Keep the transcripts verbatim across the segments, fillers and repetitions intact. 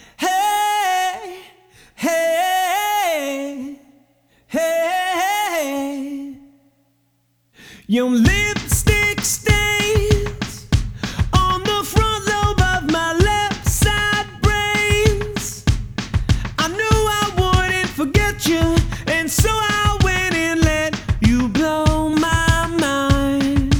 Hey, hey, hey. Your lipstick stains on the front lobe of my left side brains. I knew I wouldn't forget you, and so I went and let you blow my mind.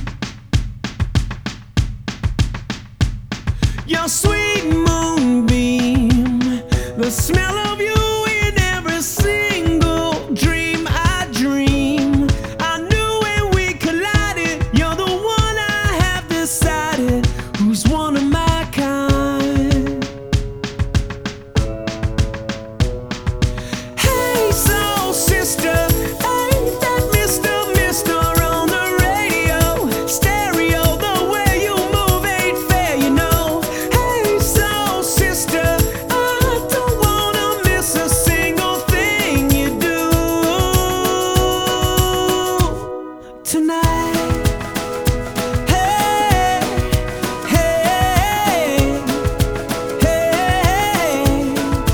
Your sweet moonbeam, the smell of you in every single dream I dream. I knew when we collided, you're the one I have decided who's one of my kind. Hey, soul sister, ain't that Mister Mister on the radio? Stereo, the way you move ain't fair, you know. Hey, soul sister, I don't wanna miss a single thing you do tonight. Hey, hey, hey.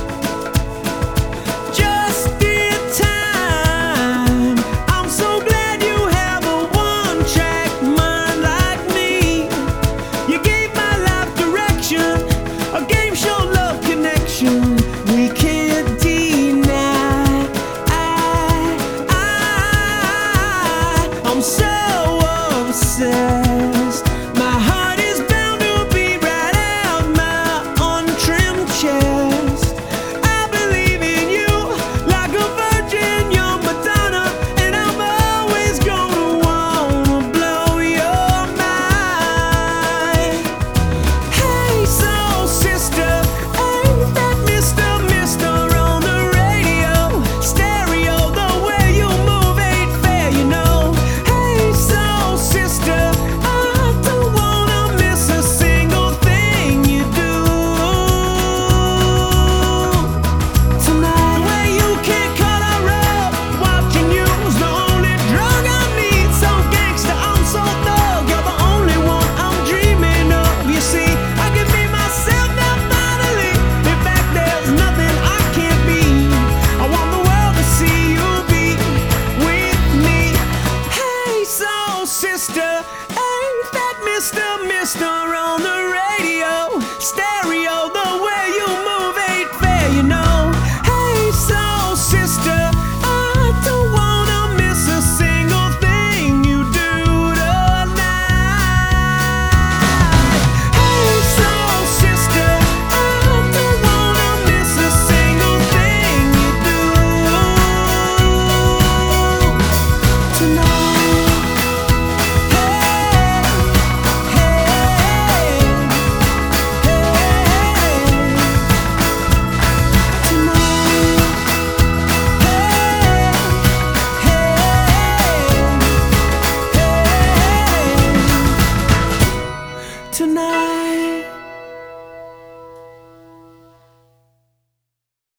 Just in time. I'm so glad you have a one-track mind like me. You gave my life direction, a game show love connection we can't deny. I, I, I'm so obsessed. My heart is bound to beat right out my untrimmed chest. I believe in you like a virgin, you're Madonna, and I'm always gonna wanna blow your mind. Hey, soul sister, ain't that Mister Mister on the radio? Stereo, the way you move ain't fair, you know. Hey, soul sister, I don't wanna miss a single thing you do tonight. The way you can't cut her up, watching you's the only drug I need. So gangsta, I'm so thug, you're the only one I'm dreaming of. You see, I can be myself now finally. In fact, there's nothing I can't be. I want the world to see you be with me. Hey, soul sister, ain't that Mister Mister on the radio? Stereo, the